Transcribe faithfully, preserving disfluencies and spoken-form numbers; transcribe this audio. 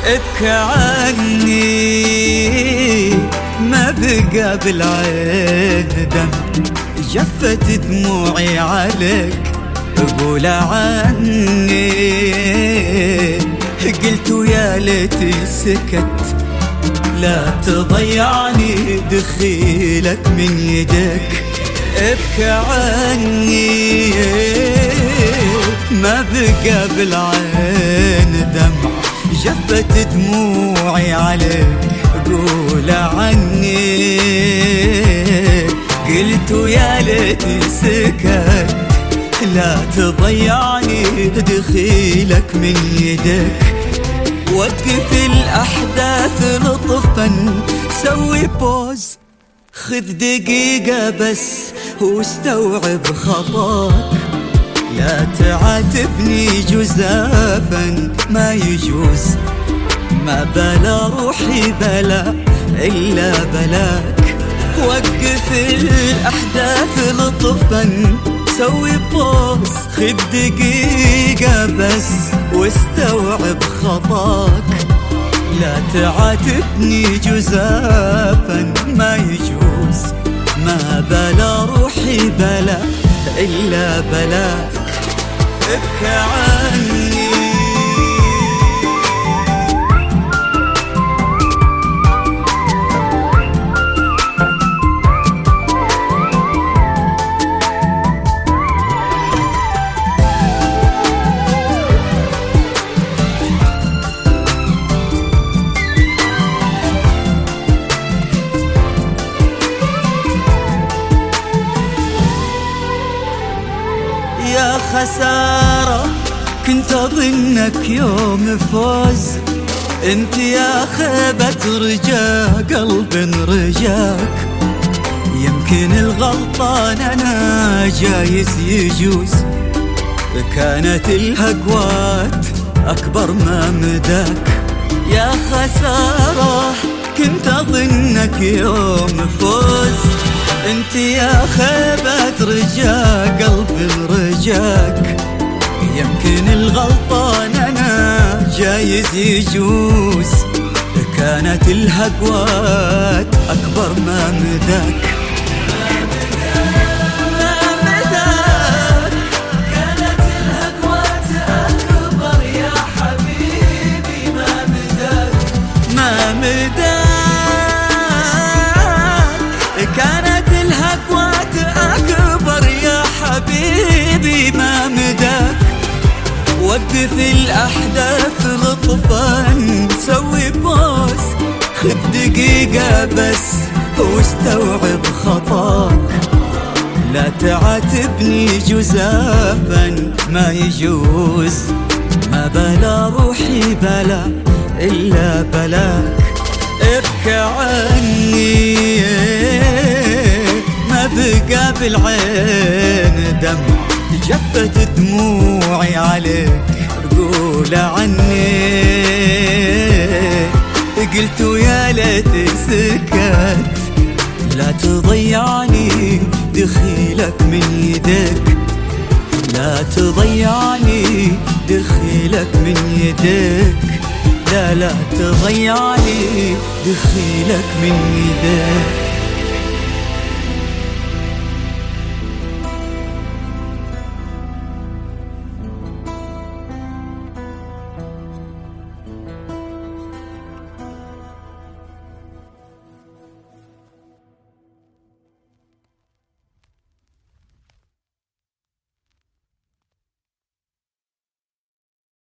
ابكى عني ما بقى بالعين دم، جفت دموعي عليك قول عني. قلت يا ليتي سكت لا تضيعني دخيلك من يدك. ابكى عني ما بقى بالعين دمع، جفت دموعي عليك قول عني. قلت يا ليتي سكت لا تضيعني دخيلك من يدك. وقف الأحداث لطفا سوي بوز، خذ دقيقة بس واستوعب خطاك. لا تعاتبني جزافا ما يجوز، ما بلا روحي بلا إلا بلاك. وقف الأحداث لطفا سوي بوز، خذ دقيقة بس واستوعب خطاك. لا تعاتبني جزافا ما يجوز، ما بلا روحي بلا إلا بلاك. ابكى عني يا خسارة، كنت أظنك يوم فوز. انت يا خيبة رجا قلب رجاك. يمكن الغلطان أنا جايز يجوز، كانت الهقوات أكبر ما مداك. يا خسارة، كنت أظنك يوم فوز. انت يا خيبة رجا قلب رجاك. يمكن الغلطان أنا جايز يجوز، كانت الهقوات أكبر ما مداك. ما مداك كانت الهقوات أكبر يا حبيبي. ما مداك ما مداك كانت الهقوات أكبر يا حبيبي. ما مداك وقف الأحداث لطفا سوي بوز، خذ دقيقة بس واستوعب خطاك. لا تعاتبني جزافا ما يجوز، ما بلا روحي بلا إلا بلاك. ابكى عني ما بقى بالعين دمع، جفت دموعي عليك قول عني. قلت يا ليت سكت لا تضيعني دخيلك من يدك. لا تضيعني دخيلك من يدك. لا لا تضيعني دخيلك من يدك.